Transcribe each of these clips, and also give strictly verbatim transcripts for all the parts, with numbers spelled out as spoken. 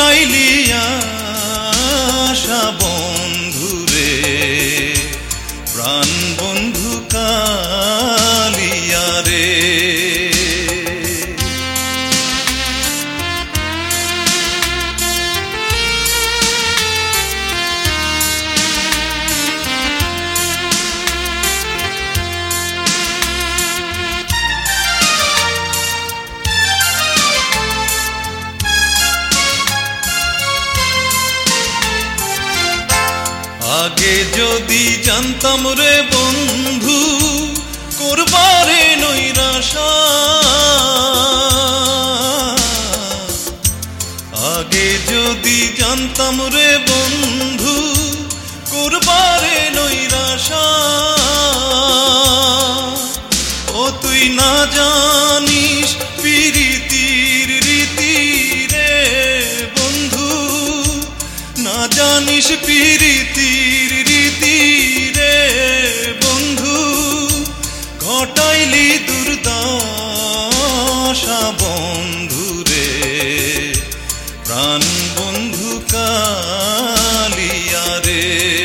ঘটাইলি আশা বন্ধুরে, প্রাণ বন্ধু কালিয়া রে। আগে যদি জানতাম রে বন্ধু করবারে নৈরাশা, আগে যদি জানতাম রে বন্ধু করবারে নৈরাশা, ও তুই না জানিস প্রীতির রীতি রে বন্ধু, না জানিস প্রীতির রীতি রে বন্ধু, ঘটাইলি দুর্দশা বন্ধু রে, প্রাণ বন্ধু কালিয়া রে।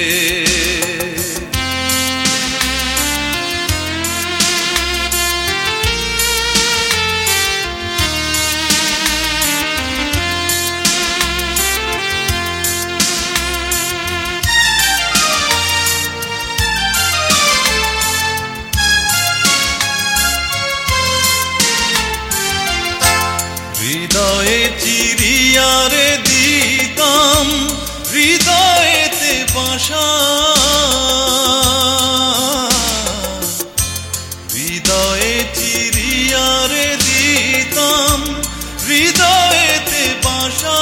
হৃদয়ে চিরিয়ারে দিতাম হৃদয়েতে বাসা, হৃদয়ে চিরিয়ারে দিতাম হৃদয়েতে বাসা,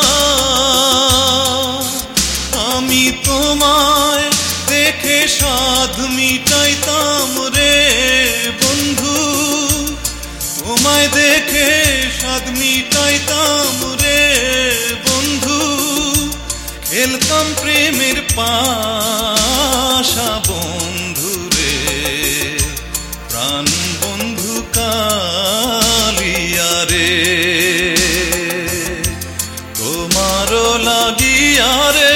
আমি তোমায় দেখে সাধ মিটাইতাম রে বন্ধু, তোমায় দেখে সাধ মিটাইতাম রে বন্ধু, খেলতাম প্রেমের পাশা বন্ধু রে, প্রাণ বন্ধু কালিয়া রে। তোমারও লাগিয়া রে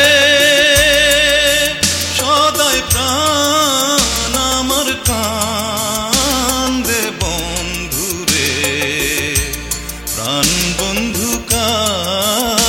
সদাই প্রাণ আমার কান্দে বন্ধু রে, প্রাণ বন্ধু কা